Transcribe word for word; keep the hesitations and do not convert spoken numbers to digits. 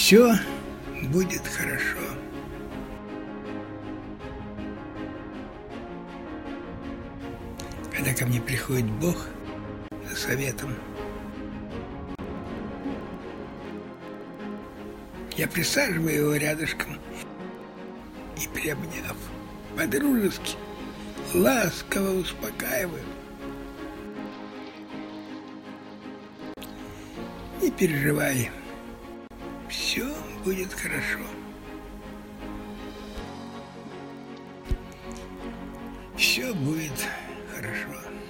все будет хорошо. Когда ко мне приходит Бог за советом, я присаживаю его рядышком и, приобняв, по-дружески, ласково успокаиваю. Не переживай, все будет хорошо. Все будет хорошо.